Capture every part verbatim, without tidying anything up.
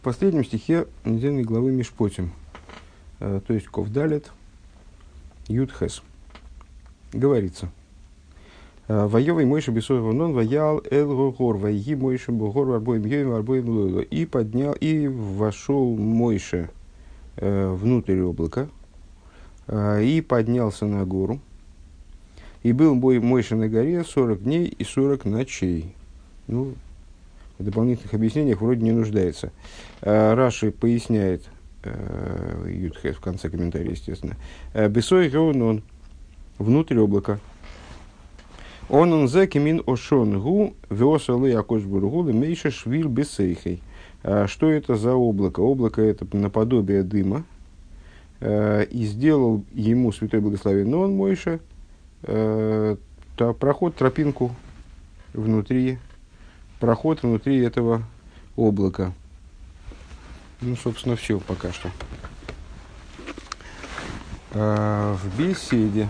В последнем стихе недельной главы Мишпотим, э, то есть Ковдалет, Юдхес, говорится: «Воевай Мойше бесой ванон, ваял эл гор, вайги Мойше богор, варбоем йоим, варбоем лойло». И поднял, и вошел Мойше э, внутрь облака, э, и поднялся на гору. И был бой Мойше на горе сорок дней и сорок ночей. Ну, в дополнительных объяснениях вроде не нуждается. Раши поясняет, Юдхес в конце комментария, естественно, «Бесой геонон» внутрь облака. «Он он зе кемин ошон гу веосалы акош бургу лемейша швиль бесейхей». Что это за облако? Облако это наподобие дыма. И сделал ему святой благословенный он Мойше проход, тропинку внутри, проход внутри этого облака. Ну, собственно, все пока что. А, в беседе.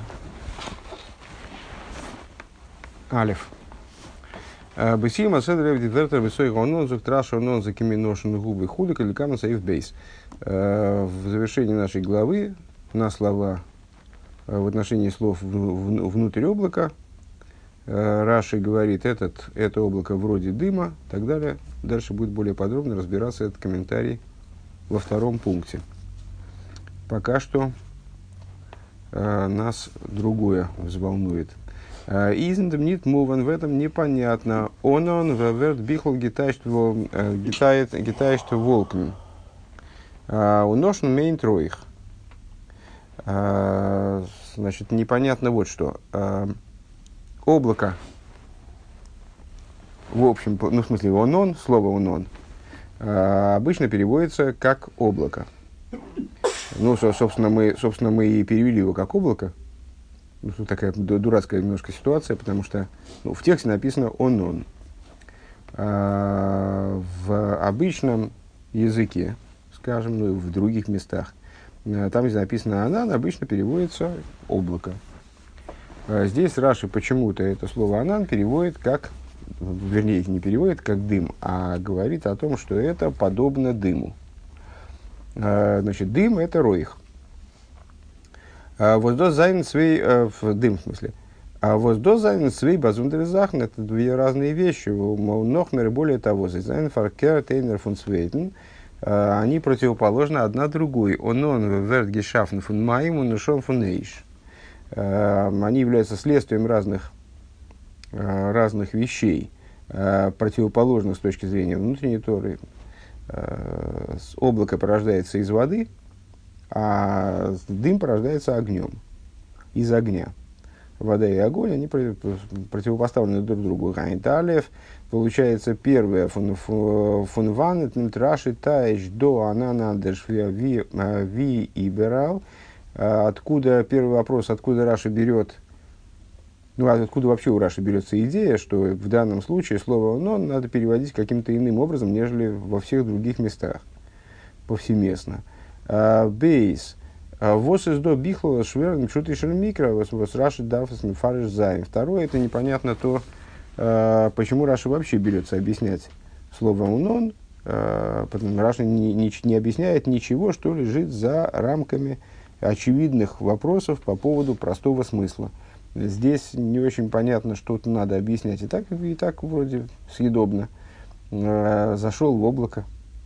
Алиф. Бесима седрев дивертер высой гонон зук траша нон за киминошен губы худок или камен саив бейс. В завершении нашей главы на слова в отношении слов внутрь облака Раши говорит, этот, это облако вроде дыма, и так далее. Дальше будет более подробно разбираться этот комментарий во втором пункте. Пока что э, нас другое взволнует. Изендем нит муван, в этом непонятно. Он он верт бихл гитаешт волкн. Уношн мейн троих. Значит, непонятно вот что. Облако, в общем, ну, в смысле, он-он, слово он-он, э, обычно переводится как облако. Ну, собственно, мы, собственно, мы и перевели его как облако. Ну, тут такая дурацкая немножко ситуация, потому что ну, в тексте написано он-он. А в обычном языке, скажем, ну, в других местах, там, где написано «анан», обычно переводится «облако». Здесь Раши почему-то это слово «анан» переводит как, вернее, не переводит как «дым», а говорит о том, что это подобно дыму. Значит, дым – это роих. Воздос зайн свей, дым в смысле. А воздос зайн свей базундерзахн – это две разные вещи. Нохмер, более того, зайн фаркер тейнер фун свейтен. Они противоположны одна другой. Он он верт гешафн фун маим, он ушел фун эйш. Они являются следствием разных, разных вещей, противоположных с точки зрения внутренней Торы. Облако порождается из воды, а дым порождается огнем, из огня. Вода и огонь, они противопоставлены друг другу. Гаинталев, получается, первое, фунван, траши таиш до ананадеш ви и берал. Откуда, первый вопрос, откуда Раши берет, ну, откуда вообще у Раши берется идея, что в данном случае слово «но» надо переводить каким-то иным образом, нежели во всех других местах, повсеместно. Бейс. Вос из до бихлова шверн шутишер микро, вос Раши дафас мифариш зайн. Второе, это непонятно то, почему Раши вообще берется объяснять слово «унон». Раши не, не, не объясняет ничего, что лежит за рамками очевидных вопросов по поводу простого смысла. Здесь не очень понятно, что-то надо объяснять. И так, и так вроде съедобно. Э, зашел в облако.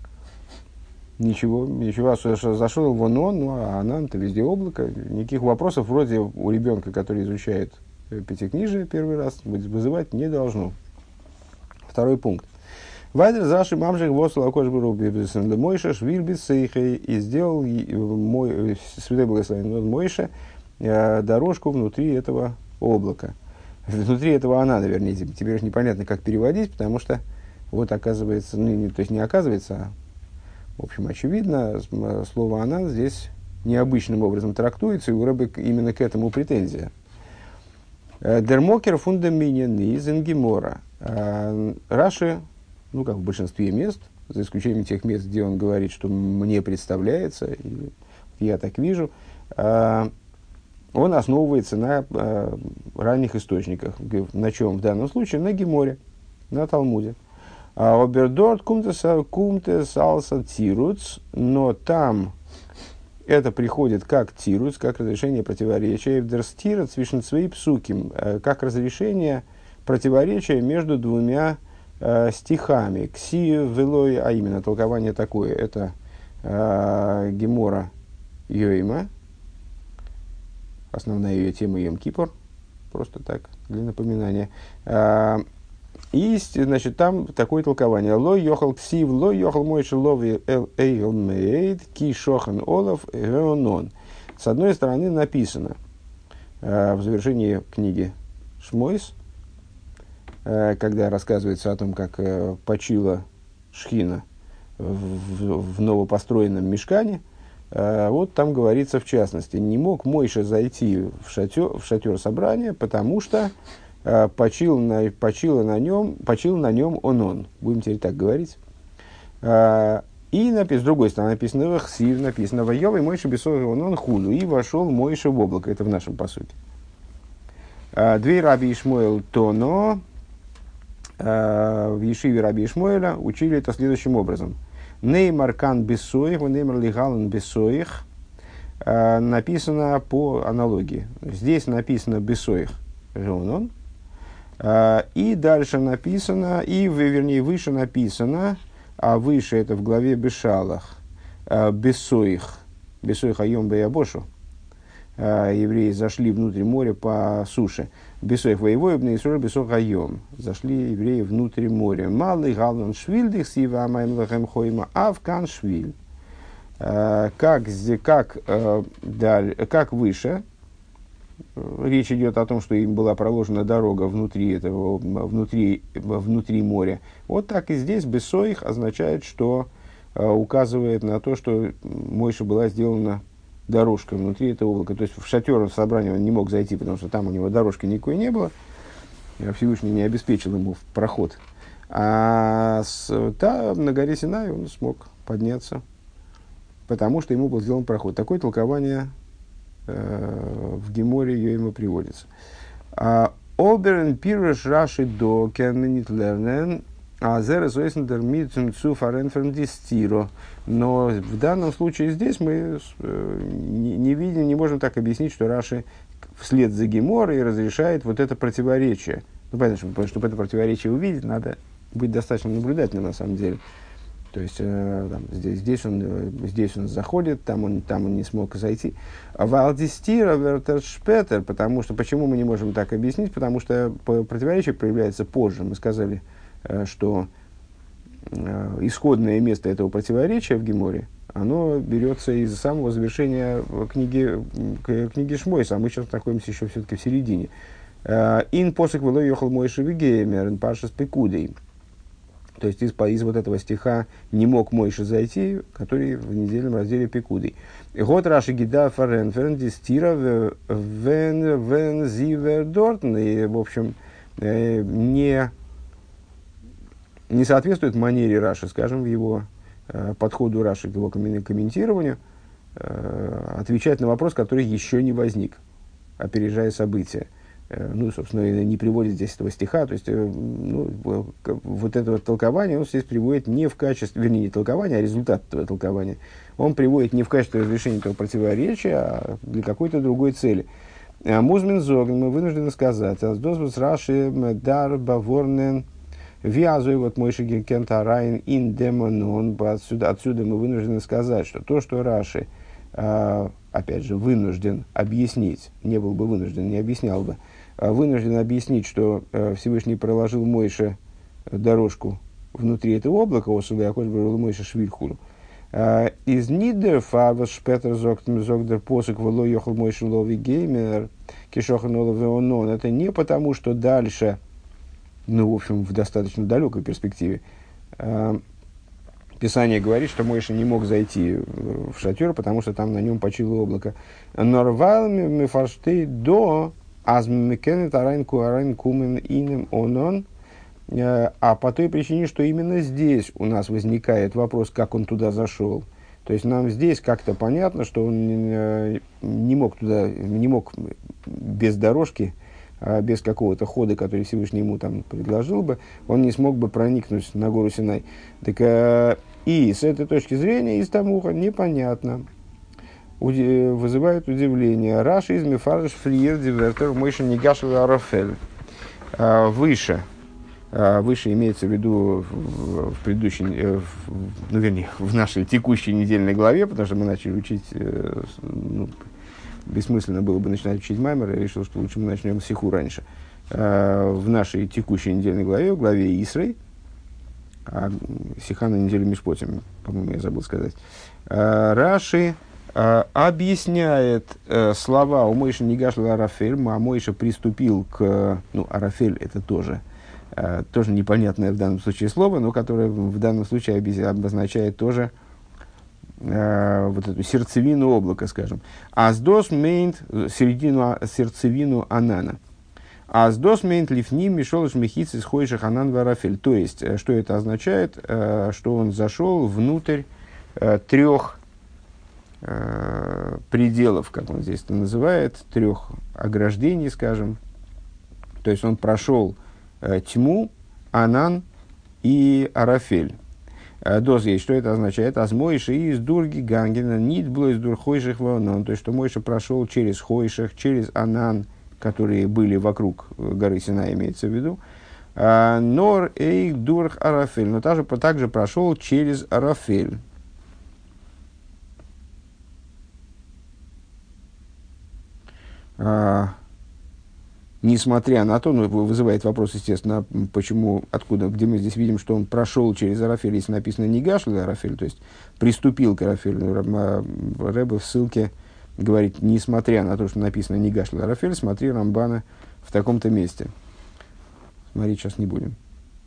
Ничего, ничего, зашел в он, ну а анан-то везде облако. Никаких вопросов вроде у ребенка, который изучает пятикнижие первый раз, вызывать не должно. Второй пункт. Вайдер заши мамжих восла кошбуру бибисенда Мойша швиль бисейхей, и сделал мой святой благословенный Мойша дорожку внутри этого облака. Внутри этого анана, вернее, теперь непонятно, как переводить, потому что вот оказывается, ну, не, то есть не оказывается, а, в общем, очевидно, слово анан здесь необычным образом трактуется, и у Рэбе именно к этому претензия. Дермокер фундаминен из Ингемора. Раши, ну, как в большинстве мест, за исключением тех мест, где он говорит, что мне представляется, и я так вижу, э, он основывается на э, ранних источниках. На чем в данном случае? На Геморе, на Талмуде. Обердорт кумтес алса тируц, но там это приходит как тируц, как разрешение противоречия, вдерстират свишенцвей псуким, как разрешение противоречия между двумя э, стихами. Кси велой, а именно толкование такое, это э, Гемора Йойма, основная ее тема Йом Кипур, просто так, для напоминания. Э, и, значит, там такое толкование. Ло йохал ксив, ло йохал мойши лови эл эйл мейд, ки шохан олов геонон. С одной стороны написано э, в завершении книги Шмойс, когда рассказывается о том, как э, почила Шхина в, в, в новопостроенном мешкане, э, вот там говорится в частности, не мог Мойша зайти в шатер, в шатер собрания, потому что э, почил на, почила на нем, почил на нем он-он. Будем теперь так говорить. Э, и напис, с другой стороны написано «Вахсив», написано «Вайовый Мойша бесой он-он хуну», и вошел Мойша в облако. Это в нашем посуке. Э, Две Раби Ишмоэл Тоно в Ешиве Раби Ишмоэля учили это следующим образом. Неймар кан бесоих, неймар лигалан бесоих. Написано по аналогии. Здесь написано бесоих жонон. И дальше написано, и вернее выше написано, а выше это в главе Бешалах, бесоих, бесоих айом беябошу. Евреи зашли внутрь моря по суше. Бесоих воевоебный Исроль бесох айом. Зашли евреи внутрь моря. Малый галан швильдих сива амаем лахем хойма авкан швиль. Как, как, как выше, речь идет о том, что им была проложена дорога внутри этого, внутри, внутри моря. Вот так и здесь бесоих означает, что указывает на то, что Мойше была сделана дорожка внутри этого облака. То есть в шатер собрания он не мог зайти, потому что там у него дорожки никакой не было. Всевышний не обеспечил ему проход. А с, там на горе Синай он смог подняться, потому что ему был сделан проход. Такое толкование э, в Геморе Йойма приводится. Оберен пирш раши до керменит лернен. Но в данном случае здесь мы не, не видим, не можем так объяснить, что Раши вслед за Геморой разрешает вот это противоречие. Ну, понятно, что, чтобы это противоречие увидеть, надо быть достаточно наблюдательным на самом деле. То есть э, там, здесь, здесь, он, здесь он заходит, там он, там он не смог зайти. Валдистира вертершпетер, потому что, почему мы не можем так объяснить, потому что противоречие проявляется позже, мы сказали, что исходное место этого противоречия в Геморе, оно берется из самого завершения книги, книги Шмойс, а мы сейчас находимся еще все-таки в середине. «Ин посек вело йохал Мойше вигеймер, паршас пекудей». То есть из, из вот этого стиха «не мог Мойше зайти», который в недельном разделе Пекудей. «Год раши гида фарен ферен дистира вен вен зивер дортн». И, в общем, не... не соответствует манере Раши, скажем, в его э, подходу Раши к его комментированию, э, отвечать на вопрос, который еще не возник, опережая события. Э, ну, собственно, не приводит здесь этого стиха, то есть, э, ну, вот это вот толкование он здесь приводит не в качестве, вернее, не толкование, а результат этого толкования. Он приводит не в качестве разрешения этого противоречия, а для какой-то другой цели. Музмин зоген, мы вынуждены сказать, аздозвус Раши дар баворнен. Вязуй вот Мойше Кента Райн ин демонон. Отсюда, отсюда мы вынуждены сказать, что то, что Раши, э, опять же, вынужден объяснить, не был бы вынужден, не объяснял бы, а вынужден объяснить, что э, Всевышний проложил Мойше дорожку внутри этого облака, осуда Якош был Мойше Швильхуру. Из Нидер Фавас Шпетер Зогдер Посок Вело Йохал Мойше Лови Геймер Кишохан Олов Веонон. Это не потому, что дальше, ну, в общем, в достаточно далекой перспективе, э, Писание говорит, что Мойша не мог зайти в шатер, потому что там на нем почило облако. Норвал мифарштей до азмикенет арайн куарайн кумен инем онон. А по той причине, что именно здесь у нас возникает вопрос, как он туда зашел. То есть нам здесь как-то понятно, что он не мог туда, не мог без дорожки а без какого-то хода, который Всевышний ему там предложил бы, он не смог бы проникнуть на гору Синай. Так, э, и с этой точки зрения из Тамуха непонятно, уди- вызывает удивление. Раши из Мефарш Фриер Дивертер Мойша Нигашев Арафель. А, выше. А, выше имеется в виду в, в предыдущей, в, ну, вернее, в нашей текущей недельной главе, потому что мы начали учить, ну, бессмысленно было бы начинать учить Маймер, я решил, что лучше мы начнем с Сиху раньше. А, в нашей текущей недельной главе, в главе Исрей, а Сиха на неделю Мишпотим, по-моему, я забыл сказать, а, Раши а, объясняет а, слова у Мойши Нигашла Арафель, а Мойша приступил к, ну, Арафель это тоже, а, тоже непонятное в данном случае слово, но которое в данном случае обозначает тоже а, вот эту сердцевину облака, скажем. Аздос мейнт середину, сердцевину Анана. Аздос мейнт лифним мишолыш мехицис хойших Анан варафель. То есть, что это означает? А, что он зашел внутрь а, трех пределов, как он здесь это называет, трех ограждений, скажем. То есть он прошел э, тьму, Анан и Арафель. Э, Доз есть, что это означает? Азмойши из Дурги Гангена, нит было из Дурхойших Ванан. То есть, что Мойша прошел через Хойших, через Анан, которые были вокруг горы Синай, имеется в виду. Э, Нор эйх Дурх Арафель. Но также, также прошел через Арафель. А, несмотря на то, ну, вызывает вопрос, естественно, почему, откуда, где мы здесь видим, что он прошел через Арафель, если написано «Нигаш ли Арафель», то есть приступил к Арафелю. Рэбе в ссылке говорит, несмотря на то, что написано «Нигаш ли Арафель», смотри Рамбана в таком-то месте. Смотреть сейчас не будем.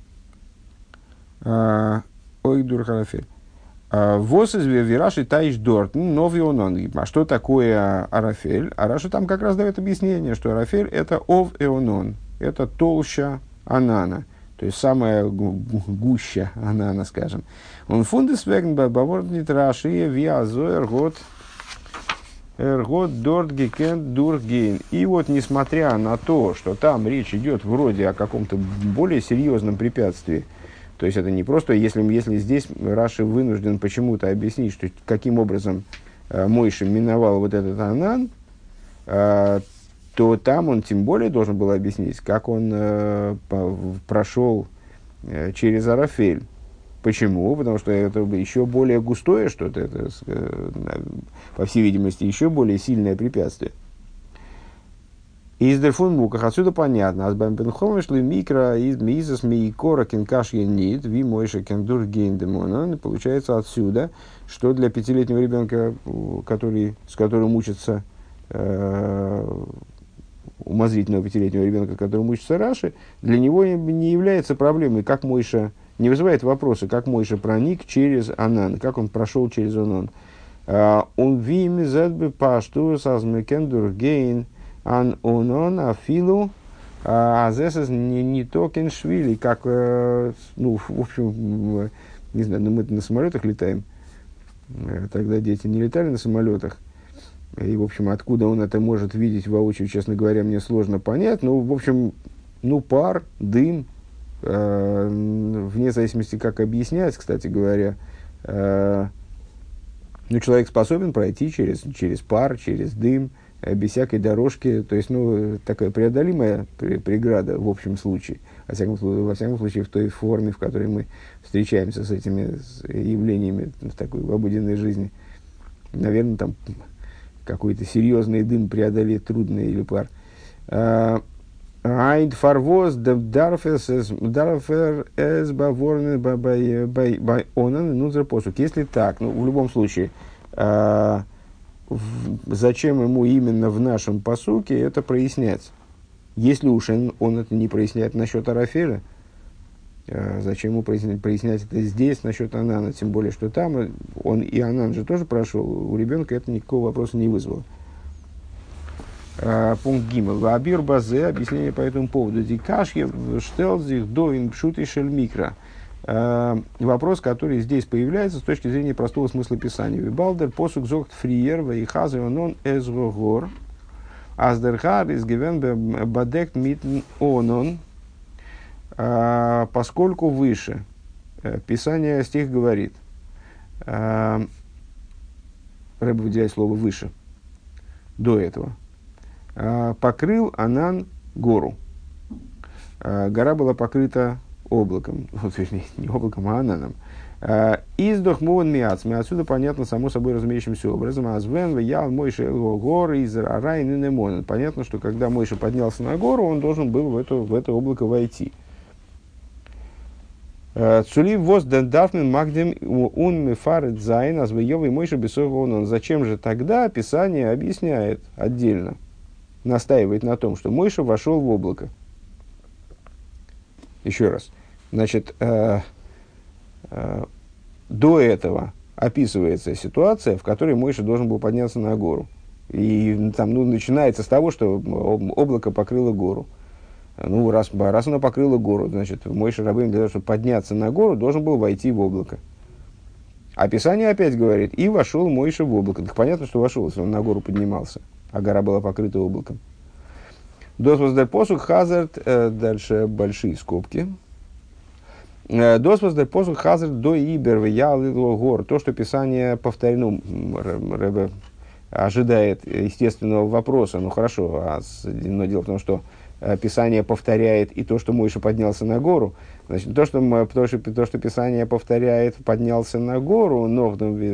Ой, дур Арафель. Вос из Вираши Таиш Дорт, новый онон. А что такое Арафель? А Раша там как раз дает объяснение, что Арафель это ов эонон, это толща Анана, то есть самая гуща Анана, скажем. Он фундес веген баворнит Раши виазо эргот эргот дорт гекен дургейн. И вот несмотря на то, что там речь идет вроде о каком-то более серьезном препятствии, то есть это не просто, если, если здесь Раши вынужден почему-то объяснить, что каким образом э, Мойша миновал вот этот Анан, э, то там он тем более должен был объяснить, как он э, по, прошел э, через Арафель. Почему? Потому что это еще более густое что-то, это, э, по всей видимости, еще более сильное препятствие. Из дерфун муках отсюда понятно. Аз бэм бенхом шли микро из мизас мейкора кенкаш енит ви мойша кендур гейндемона. Получается отсюда, что для пятилетнего ребенка, который, с которым учится э, умозрительного пятилетнего ребенка, которым учится Раши, для него не является проблемой, как Мойша, не вызывает вопроса, как Мойша проник через Анан, как он прошел через Анан. Он вими задбы пашту сазмекендур гейн ан онон афилу азесас не токен швили, как, ну, в общем, не знаю, ну, мы на самолетах летаем, тогда дети не летали на самолетах, и, в общем, откуда он это может видеть воочию, честно говоря, мне сложно понять, но, в общем, ну, пар, дым, э, вне зависимости, как объяснять, кстати говоря, э, ну, человек способен пройти через, через пар, через дым, без всякой дорожки, то есть, ну, такая преодолимая преграда в общем случае, во всяком, во всяком случае, в той форме, в которой мы встречаемся с этими явлениями в такой в обыденной жизни. Наверное, там какой-то серьезный дым преодолеть трудно или пар. Айд фарвоз дарфер эс баворны бай онан нузер посук. Если так, ну, в любом случае, зачем ему именно в нашем пасуке это прояснять? Если уж он, он это не проясняет насчет Арафеля, э, зачем ему прояснять, прояснять это здесь насчет Анана? Тем более, что там он и Анан же тоже прошел, у ребенка это никакого вопроса не вызвало. Э, пункт Гимел. Абир базе, объяснение по этому поводу. Дикашьев штелзих до инпшуты шельмикра. Вопрос, который здесь появляется с точки зрения простого смысла Писания. Вибалдер посук зогт фриер вейхазы онон эзгогор Аздерхар из гивен бадект митн онон, поскольку выше. Писание, стих говорит, Рэб выделяет слово «выше», до этого. Покрыл Анан гору. Гора была покрыта облаком, вот, вернее, не облаком, а ананом. Издох муан миацми, отсюда понятно, само собой разумеющимся образом, азвен вял Мойше элго горы из рарай ненемонен. Понятно, что когда Мойше поднялся на гору, он должен был в это, в это облако войти. Цули воз дендафнен магдем ун мефарет зайн азвеёвый Мойше бесойгонон. Зачем же тогда Писание объясняет отдельно, настаивает на том, что Мойше вошел в облако? Еще раз. Значит, э, э, до этого описывается ситуация, в которой Мойше должен был подняться на гору. И там, ну, начинается с того, что облако покрыло гору. Ну, раз, раз оно покрыло гору, значит, Мойше Рабейну для того, чтобы подняться на гору, должен был войти в облако. А Писание опять говорит, и вошел Мойше в облако. Так понятно, что вошел, если он на гору поднимался, а гора была покрыта облаком. Дос воздер посух хазард, дальше большие скобки. Дос воздер посух хазард до ибер вял гор. То, что Писание повторено, Рэбе ожидает естественного вопроса. Ну хорошо, а, но дело в том, что Писание повторяет и то, что Мойше поднялся на гору. Значит, то, что, то, что, то, что Писание повторяет, поднялся на гору, но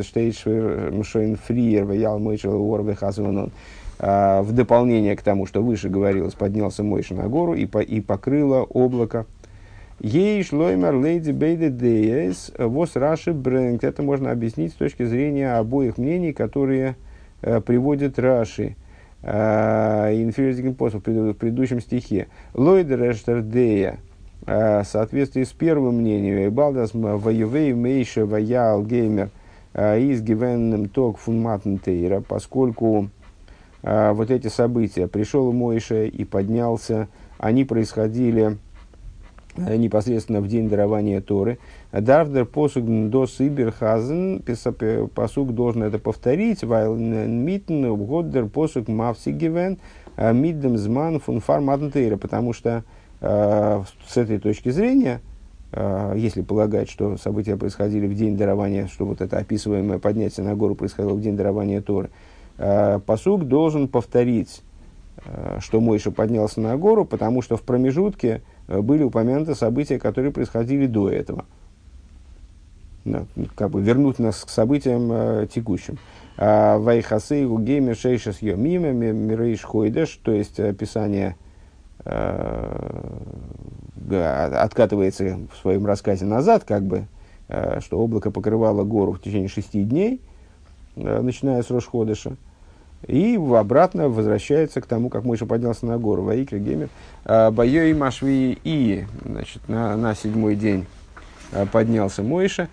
в дополнение к тому, что выше говорилось, поднялся Мойше на гору и, по, и покрыло облако. Ей шлоймер лейди бейде деес вос раши брэнк. Это можно объяснить с точки зрения обоих мнений, которые э, приводит Раши. Инфериозный посыл в предыдущем стихе. Лойдер эштердея, в соответствии с первым мнением, Балдас воевей мейше ваял геймер из гивенным ток фунматн тейра, поскольку вот эти события, пришел Мойше и поднялся, они происходили непосредственно в день дарования Торы. Дарвдер посуг до сиберхазен, посуг должен это повторить, weil mitten годдер посуг мавсигивен миддем зман фун фарматнтейра, потому что э, с этой точки зрения, э, если полагать, что события происходили в день дарования, что вот это описываемое поднятие на гору происходило в день дарования Торы, э, посуг должен повторить, э, что Мойше поднялся на гору, потому что в промежутке были упомянуты события, которые происходили до этого. Да, как бы вернуть нас к событиям э, текущим. Вайхасейгу геймер шейшес йомиме мирейш хойдеш, то есть описание э, откатывается в своем рассказе назад, как бы, э, что облако покрывало гору в течение шести дней, э, начиная с Рош Ходеша. И обратно возвращается к тому, как Мойше поднялся на гору. Ваикра геймер. Байой машви и, значит, на, на седьмой день поднялся Мойше.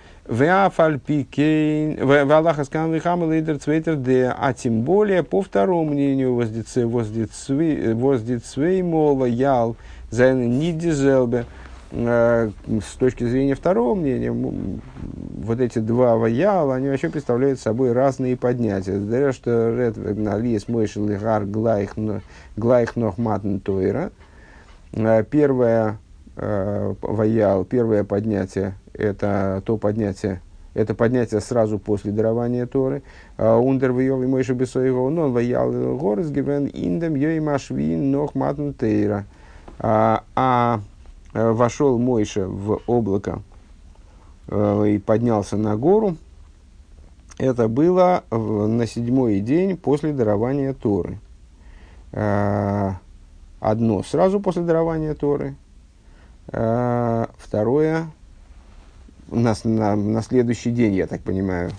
А тем более, по второму мнению, воздицвей мола ял зайна нидизелбе. С точки зрения второго мнения, вот эти два ваяла, они вообще представляют собой разные поднятия. Даря, что ред вегналис Мойше лигар глайх нох матн тойра. Первое ваял, первое поднятие, это то поднятие, это поднятие сразу после дарования Торы. Ундер вайов и Мойше бесойго нон ваял горес гивен индем йой машвин нох матн тойра. А вошел Мойше в облако э, и поднялся на гору. Это было в, на седьмой день после дарования Торы. Э, одно сразу после дарования Торы, э, второе на, на, на следующий день, я так понимаю.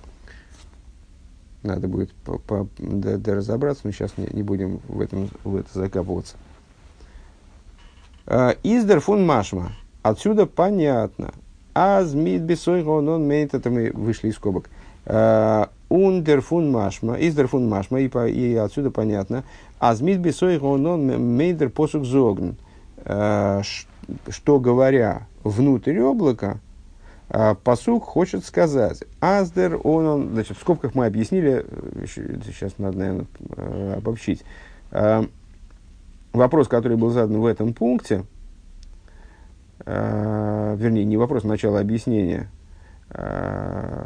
Надо будет по, по, до, до разобраться, но сейчас не, не будем в, этом, в это закапываться. Издер фун машма. Отсюда понятно. Аз мид бесойго он мейт, это мы вышли из скобок. Ундер фун машма. Издер фун машма. И, по, и отсюда понятно. Аз мид бесойго он мейдер посук зогн. Что говоря внутрь облака, пасук хочет сказать. Аздер он, он. Значит, в скобках мы объяснили, сейчас надо, наверное, обобщить. Э, вопрос, который был задан в этом пункте, э, вернее, не вопрос, начало объяснения, э,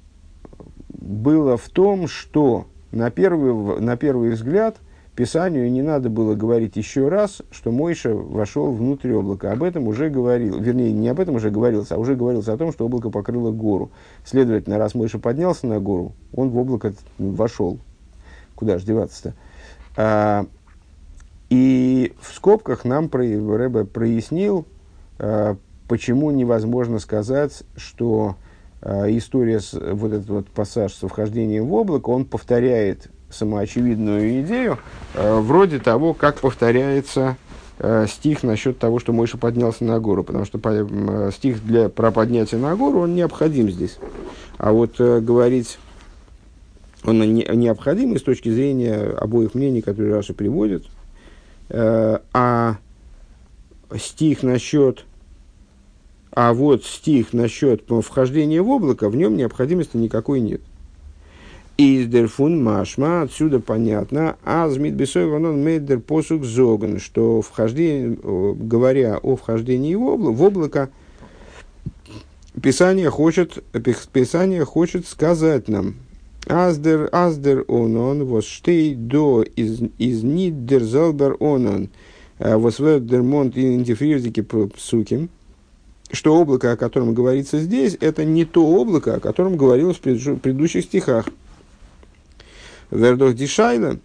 было в том, что на первый, на первый взгляд Писанию не надо было говорить еще раз, что Мойша вошел внутрь облака. Об этом уже говорил, вернее, не об этом уже говорилось, а уже говорилось о том, что облако покрыло гору. Следовательно, раз Мойша поднялся на гору, он в облако вошел. Куда же деваться-то? А, и в скобках нам Ребе прояснил, а, почему невозможно сказать, что а, история, с, вот этот вот пассаж со вхождением в облако, он повторяет самоочевидную идею, э, вроде того, как повторяется э, стих насчет того, что Мойша поднялся на гору, потому что по, э, стих для, про поднятие на гору, он необходим здесь. А вот э, говорить, он не, необходим с точки зрения обоих мнений, которые Раши приводит, э, а стих насчет, а вот стих насчет вхождения в облако, в нем необходимости никакой нет. Из дерфун машма, отсюда понятно, азмит бесой ванон мейдер посук зоган, что вхождение, говоря о вхождении в облако, в облако, Писание хочет, Писание хочет сказать нам, аздер, аздер онон, вос штей до из, из ниддер залбер онон, вос вердер монт индифрирзики псуким, что облако, о котором говорится здесь, это не то облако, о котором говорилось в предыдущих стихах. Вердох дишайла,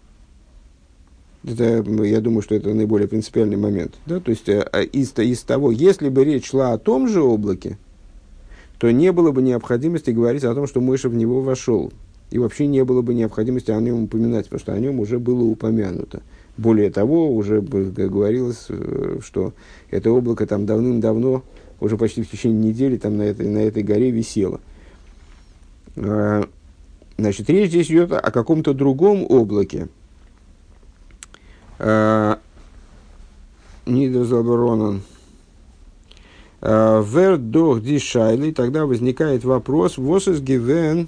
это, я думаю, что это наиболее принципиальный момент. Да? То есть, из, из того, если бы речь шла о том же облаке, то не было бы необходимости говорить о том, что Мойша в него вошел. И вообще не было бы необходимости о нем упоминать, потому что о нем уже было упомянуто. Более того, уже говорилось, что это облако там давным-давно, уже почти в течение недели там на этой, на этой горе висело. Значит, речь здесь идет о каком-то другом облаке. Нидерзалберонан. Вердох дишайли. Тогда возникает вопрос. Восес гивен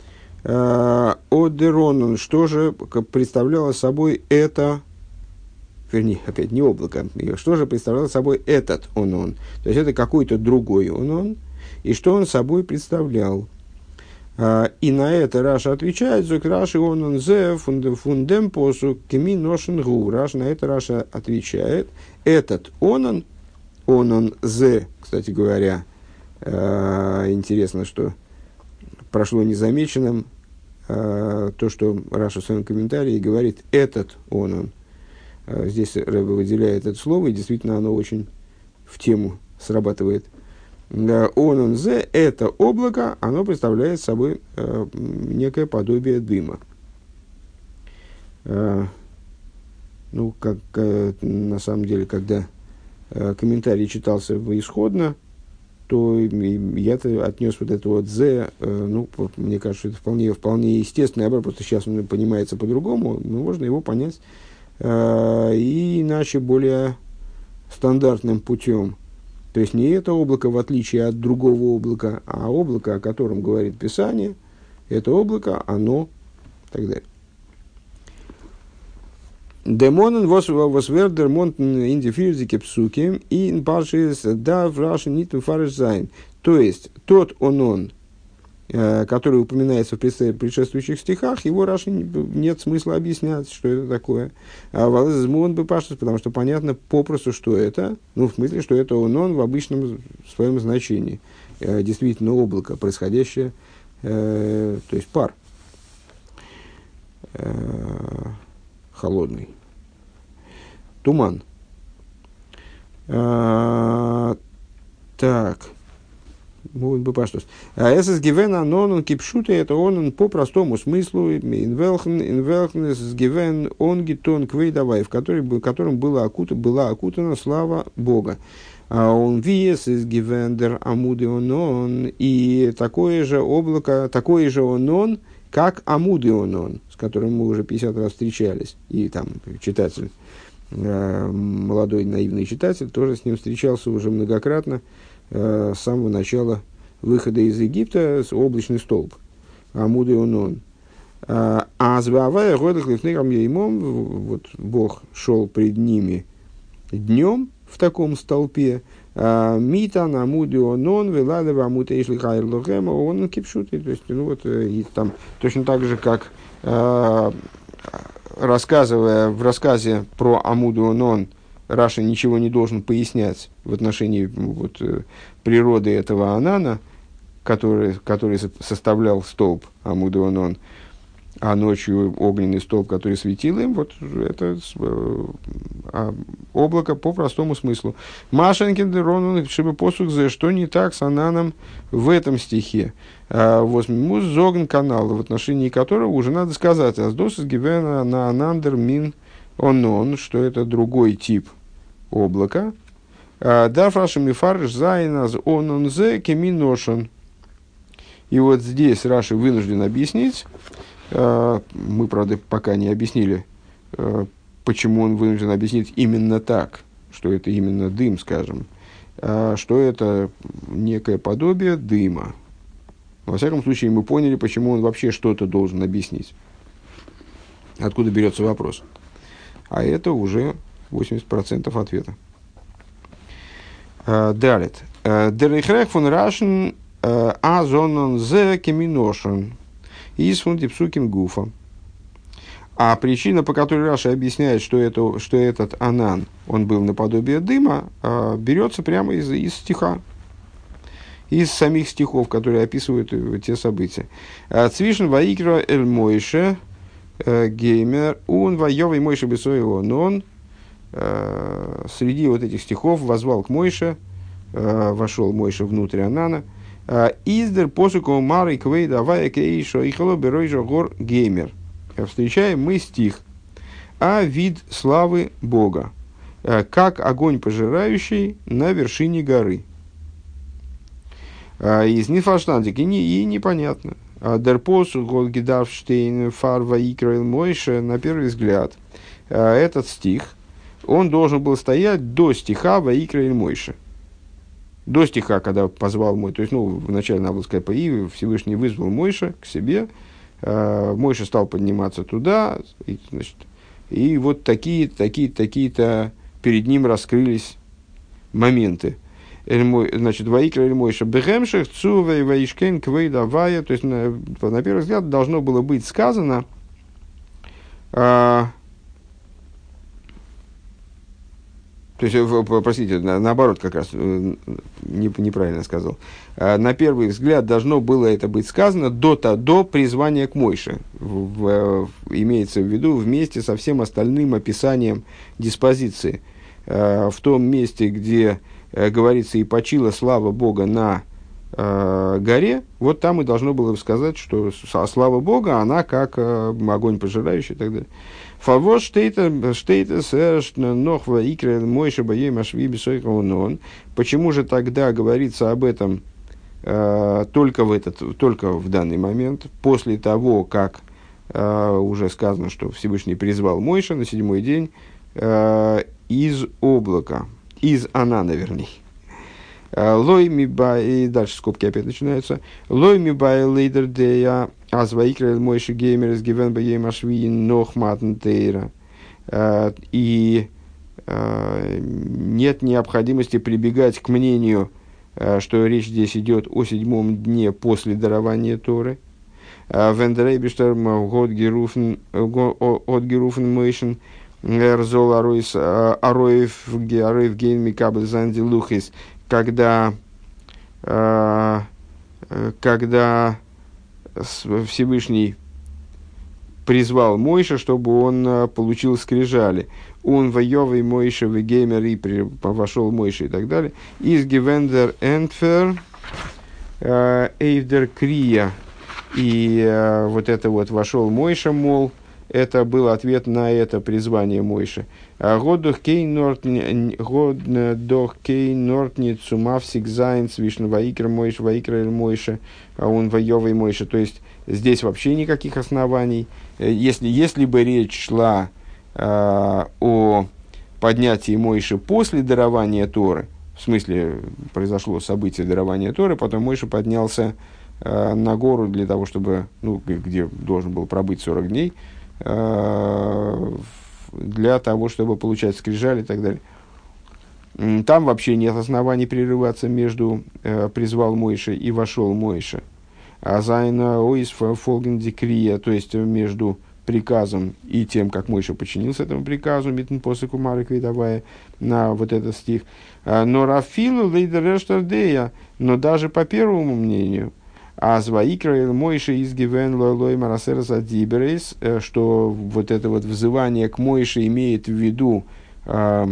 одеронан. Что же представляло собой это? Вернее, опять не облако. Что же представляло собой этот онон? То есть это какой-то другой онон. И что он собой представлял? И на это Раша отвечает, зок Раши онон зе фундем посу кеми ношен гу. Раша на это Раша отвечает, этот онон, онон зе, кстати говоря, интересно, что прошло незамеченным то, что Раша в своем комментарии говорит, этот онон. Здесь Ребе выделяет это слово, и действительно оно очень в тему срабатывает. Онон зе, это облако, оно представляет собой э, некое подобие дыма. Э, ну, как э, на самом деле, когда э, комментарий читался исходно, то я-то отнес вот это вот зе, э, ну, мне кажется, что это вполне, вполне естественный образ, просто сейчас он понимается по-другому, но можно его понять э, и иначе, более стандартным путем. То есть не это облако, в отличие от другого облака, а облако, о котором говорит Писание, это облако, оно, и так далее. Демонен восвердер монтен индифирзике псуки и паршис да в раши нит фарш зайн. То есть тот онон, который упоминается в предшествующих стихах, его Раши нет смысла объяснять, что это такое. А валазмон бы паштус, потому что понятно попросту, что это, ну, в смысле, что это онон в обычном своем значении. Действительно облако, происходящее, э, то есть пар. Э, холодный. Туман. Э, так. Будет бы паштус. А эсэс гивен анон кипшуты, это он по простому смыслу инвелхн инвелхн с гивен он гитон квейдавай, в котором была окутана, была окутана слава Бога. А он виес из гивендер амуды онон, и такое же облако, такое же онон, как амуды онон, с которым мы уже пятьдесят раз встречались, и там читатель, молодой наивный читатель, тоже с ним встречался уже многократно. С самого начала выхода из Египта, облачный столб, Амуд и Онон. А звавая годах лифнейрам еймом, вот Бог шел пред ними днем в таком столпе, мита на мудионон веладева мутейшли хайр лохема он кипшуты, то есть ну вот и там точно так же как э, рассказывая в рассказе про Амудуонон, Раша ничего не должен пояснять в отношении вот, природы этого Анана, который, который составлял столб Амудуонон, а ночью огненный столб, который светил им, вот это э, облако по простому смыслу. Машенькин Ронун шибы посух за что не так с Ананом в этом стихе. Возьму зогн канал, в отношении которого уже надо сказать, аздос из гивена на анандер мин онон, что это другой тип облака. Да, фрашем и фарш зайназ онон зе кеминошен. И вот здесь Раши вынужден объяснить. Мы, правда, пока не объяснили, почему он вынужден объяснить именно так, что это именно дым, скажем, что это некое подобие дыма. Во всяком случае, мы поняли, почему он вообще что-то должен объяснить. Откуда берется вопрос. А это уже восемьдесят процентов ответа. Далее. Дерихрех фон Рашен азонон зе кеминошен. Из фундипсуким гуфа. А причина, по которой Раша объясняет, что, это, что этот Анан, он был наподобие дыма, берется прямо из, из стиха, из самих стихов, которые описывают те события. Цвишен ваикра эль Мойше геймер он воевый Мойше бесоево, но он среди вот этих стихов возвал к Мойше, вошел Мойше внутрь Анана. Издер посуку мары квей давая кейшо и холо беройжо гор геймер. Встречаем мы стих. А вид славы Бога, как огонь пожирающий на вершине горы. Из нефаштантики и непонятно. Дер посук год гидавштейн фарва икраил Мойше, на первый взгляд, этот стих, он должен был стоять до стиха Ваикраил Мойше. До стиха, когда позвал мой, то есть, ну, вначале надо было сказать, и Всевышний вызвал Мойша к себе, э, Мойша стал подниматься туда, и, значит, и вот такие, такие, такие-то перед ним раскрылись моменты. Значит, Ваикра или Мойша Бехемших, Цувей, Ваишкен, Квейдавая, то есть, на, на первый взгляд, должно было быть сказано, э, то есть, простите, наоборот, как раз неправильно сказал. На первый взгляд должно было это быть сказано до, до призвания к Мойше. В, в, имеется в виду вместе со всем остальным описанием диспозиции. В том месте, где говорится «и почила слава Бога на э, горе», вот там и должно было сказать, что слава Бога, она как э, огонь пожирающий и так далее. Фавош штейтес нохва икрен мойша баей машви бисойхаунон. Почему же тогда говорится об этом э, только, в этот, только в данный момент, после того, как э, уже сказано, что Всевышний призвал Мойша на седьмой день э, из облака, из Анана, вернее. Лой ми бай, и дальше скобки опять начинаются. Лой ми бай лейдер дея азваикрел мойши геймерс гивен баей машви нох матнтейра. И нет необходимости прибегать к мнению, что речь здесь идет о седьмом дне после дарования Торы. Вендерейбиштерм год геруфен мойшен эрзол ароев ароев гейн микабель занди лухис. Когда, э, когда Всевышний призвал Мойша, чтобы он э, получил скрижали. Он воевый Мойша в геймер и при, вошел Мойша и так далее. Из гивендер энтфер эйвдер крия. И э, вот это вот вошел Мойша, мол, это был ответ на это призвание Мойши. Годох кей нортни цумавсик зайн свишн ваикр Мойш, ваикр Мойша, а он воевый Мойша. То есть, здесь вообще никаких оснований. Если, если бы речь шла э, о поднятии Мойши после дарования Торы, в смысле, произошло событие дарования Торы, потом Мойша поднялся э, на гору для того, чтобы, ну, где должен был пробыть сорок дней, э, для того, чтобы получать скрижали и так далее. Там вообще нет оснований прерываться между э, «призвал Мойше» и «вошел Мойше». А зайна ойс фолген декрия, то есть между приказом и тем, как Мойша подчинился этому приказу, митн посыку марик видавая, на вот этот стих. Но рафилу лейдерештардея, но даже по первому мнению, а зваикра Мойша из гивен лой марасерас адиберейс, что вот это вот взывание к Мойше имеет в виду э,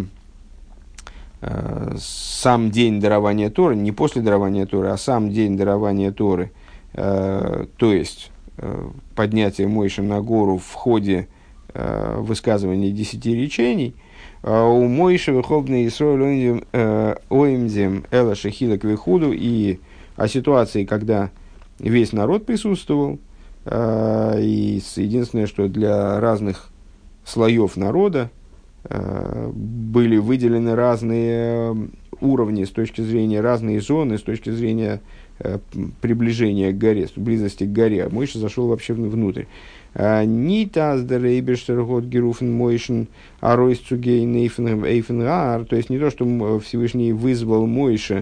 э, сам день дарования Торы, не после дарования Торы, а сам день дарования Торы, э, то есть поднятие Мойши на гору в ходе э, высказывания десяти речений, э, у Мойши выхобный Исроэль оимдем эла шехилак вихуду, и о ситуации, когда весь народ присутствовал, э, и единственное, что для разных слоев народа э, были выделены разные уровни с точки зрения, разные зоны с точки зрения приближения к горе, близости к горе. А Мойша зашел вообще внутрь. Нитас дерейбештергот геруфен Мойшен аройс цугейн эйфен гаар. То есть не то, что Всевышний вызвал Мойша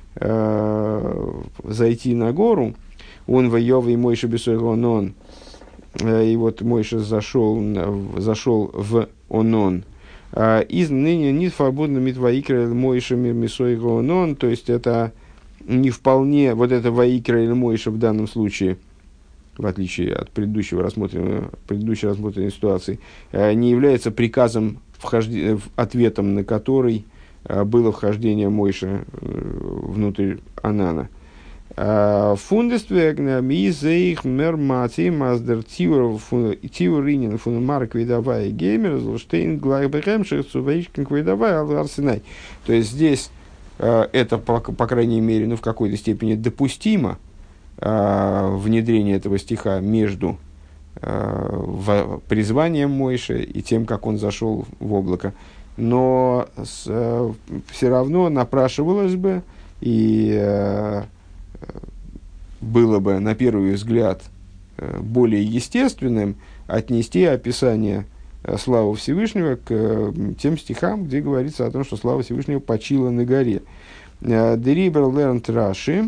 э, зайти на гору, он воевый Мойша бесойгонон, и вот Мойша зашел, зашел в онон. Из ныне не свободно митваикра Мойша мисойгонон, то есть это не вполне, вот это ваикра или Мойша в данном случае, в отличие от предыдущего рассмотренного, предыдущей рассмотренной ситуации, не является приказом, вхожде, ответом на который было вхождение Мойши внутрь Анана. Фундествегна мизеих мермати маздер тиуринин фун марк видавай геймер злштейн глайбехемших цувейшкин видавай аларсенай. То есть здесь это, по, по крайней мере, ну, в какой-то степени допустимо, э, внедрение этого стиха между э, в, призванием Мойши и тем, как он зашел в облако. Но с, э, все равно напрашивалось бы и э, было бы, на первый взгляд, э, более естественным отнести описание славу Всевышнего к э, тем стихам, где говорится о том, что слава Всевышнего почила на горе. Дерибер лернт Раши,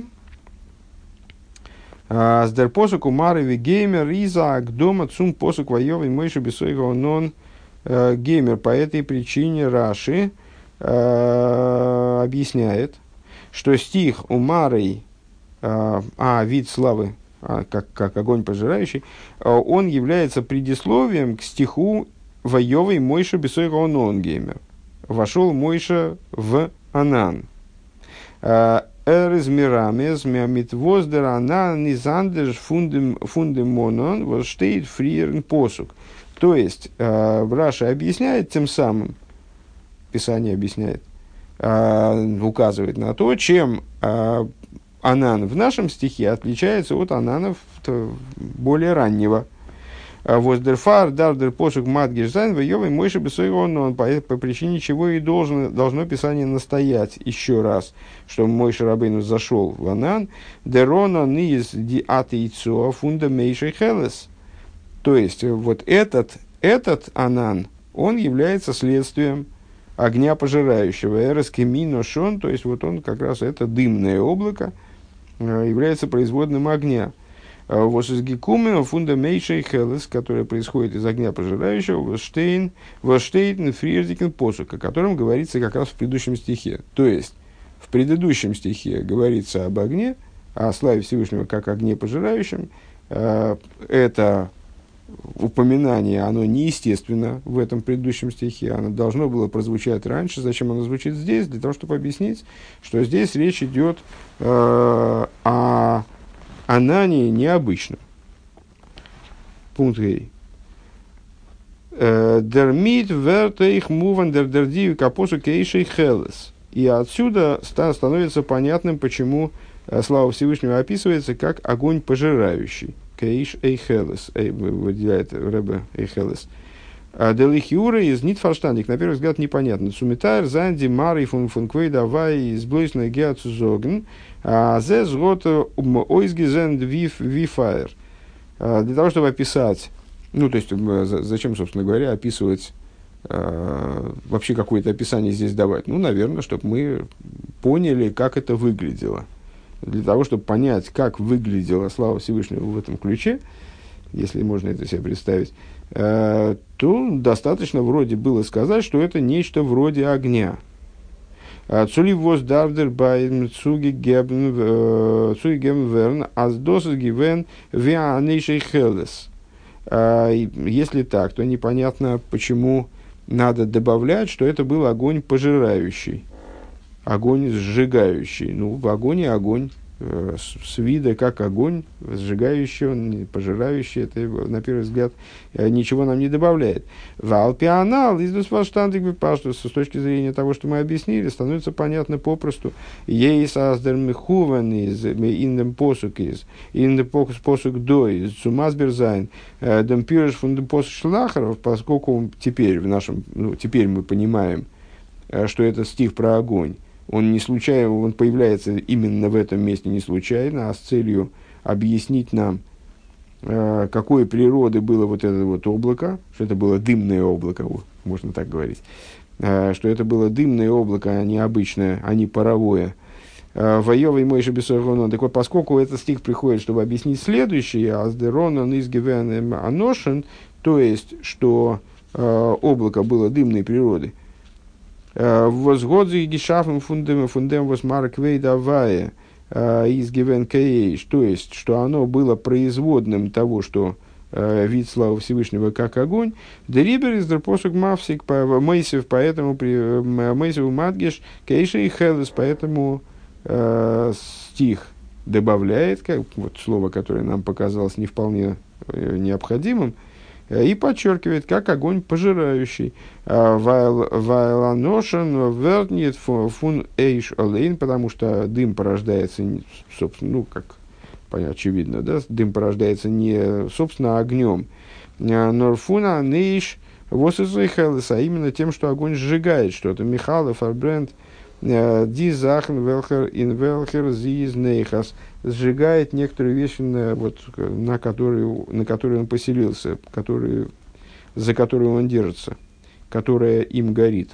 сдер посук умареви геймер изак дома цум посук воевый Мойша бесойга нон геймер. По этой причине Раши э, объясняет, что стих умарей, э, а вид славы, а, как, как огонь пожирающий, э, он является предисловием к стиху воевый Мойша бесойга нон геймер. Вошел Мойша в Анан. Эрез мирамез мямит воздер Анан низандер фундем монон воштейт фриерн посук. То есть, э, Раша объясняет тем самым, Писание объясняет, э, указывает на то, чем э, Анан в нашем стихе отличается от Ананов более раннего. Воздерфар, дардер, посук, мадгишзайн, воевый Мойша бесойгон, по, по причине чего и должен, должно Писание настоять еще раз, что Мойша Рабейну зашел в Анан, дерона низ ди атейцо фунда мейшей хелес. То есть, вот этот, этот Анан, он является следствием огня пожирающего, эрескеминошон, то есть, вот он как раз, это дымное облако, является производным огня. Восизгикумен фунда мейшей хелес, которое происходит из огня пожирающего, воштейн, воштейн фриердикен посук, о котором говорится как раз в предыдущем стихе. То есть, в предыдущем стихе говорится об огне, о славе Всевышнего как огне пожирающем. Это упоминание, оно неестественно в этом предыдущем стихе, оно должно было прозвучать раньше. Зачем оно звучит здесь? Для того, чтобы объяснить, что здесь речь идет э, о Анане необычном. Пункт Гей. Дермит вертейх муван дердердию капосу кейшей хелес. И отсюда ста, становится понятным, почему слава Всевышнего описывается как огонь пожирающий. Кейш эйхелес. Выделяет Ребе эйхелес. Делихиура из нитфарштандик, на первый взгляд, непонятно. Сумитайр, занди, марий, фун функвей, давай, сблойсный геоцузоген, зе згот ойсгизен вифайр. Для того, чтобы описать, ну, то есть, зачем, собственно говоря, описывать, вообще какое-то описание здесь давать? Ну, наверное, чтобы мы поняли, как это выглядело. Для того, чтобы понять, как выглядела слава Всевышнего в этом ключе, если можно это себе представить, то достаточно вроде было сказать, что это нечто вроде огня. Цули воз дардер бай цуги гебн верн аз досус гивен вианейшей хелес. Если так, то непонятно, почему надо добавлять, что это был огонь пожирающий, огонь сжигающий. Ну, в огне огонь. С вида как огонь, сжигающий, он, пожирающий, это, на первый взгляд, ничего нам не добавляет. Валпианал, из с точки зрения того, что мы объяснили, становится понятно попросту. Ей создер михуван из индем посук из индем посук до из сумасберзайн демпирш фундем посук шлахаров, поскольку теперь в нашем, ну, теперь мы понимаем, что это стих про огонь. Он не случайно, он появляется именно в этом месте не случайно, а с целью объяснить нам, э, какой природы было вот это вот облако, что это было дымное облако, можно так говорить, э, что это было дымное облако, а не обычное, а не паровое. Воевый Мойша Бесоргонон. Так вот, поскольку этот стих приходит, чтобы объяснить следующее, аздеронон из гивен аношен, то есть, что э, облако было дымной природы, возгодзи гешафен фундем фундем восмарквей давая из гивен кейш, то есть, что оно было производным того, что э, вид славы Всевышнего как огонь. Дерибер из дерпосук мавсик мейсев, поэтому мейсев мадгеш кейша и хелес, поэтому э, стих добавляет, как вот слово, которое нам показалось не вполне э, необходимым, и подчеркивает, как огонь пожирающий. Вайланошен вернит фун эйш олейн, потому что дым порождается, собственно, ну, как понятно, очевидно, да, дым порождается не, собственно, огнем, норфуна нейш восизойхелес, а именно тем, что огонь сжигает что-то. Михалов арбренд ди захн велхер ин велхер зиз нейхас, сжигает некоторые вещи, на, вот, на, которые, на которые он поселился, которые, за которые он держится, которая им горит.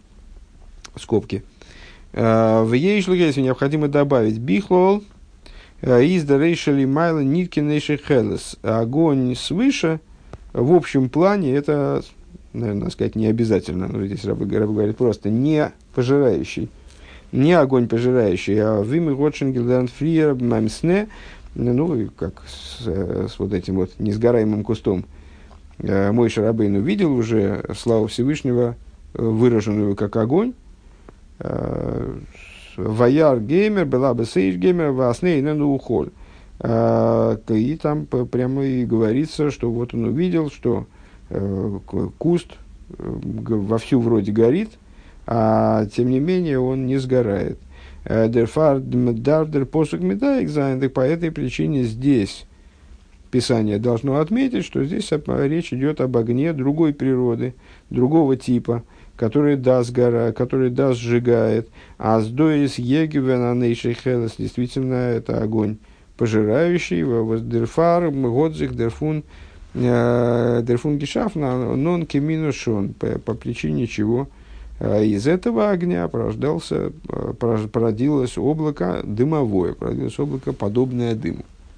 Скобки. В ей если необходимо добавить бихлол из дарейшали майла нитки нейши хелес. Огонь свыше, в общем плане, это, наверное, надо сказать, не обязательно, но здесь рабы, рабы говорят просто не пожирающий. Не огонь пожирающий, а вимы Ротшингелдерн фриер мамсне, ну, как с, с вот этим вот несгораемым кустом. Мойше Рабейну видел уже славу Всевышнего, выраженную как огонь. Ваяр геймер, была бы сейш геймер, васне и нану ухоль. И там прямо и говорится, что вот он увидел, что куст вовсю вроде горит, а тем не менее он не сгорает. Дерфар дардер посук медаик зайн. По этой причине здесь Писание должно отметить, что здесь речь идет об огне другой природы, другого типа, который да, сгора, который да, сжигает. А сдоис егивенанейший хелес, действительно, это огонь пожирающий. Дерфар годзих дерфун дерфун гешафна нон кеминушон, по причине чего из этого огня порождался, породилось облако дымовое, породилось облако, подобное дыму.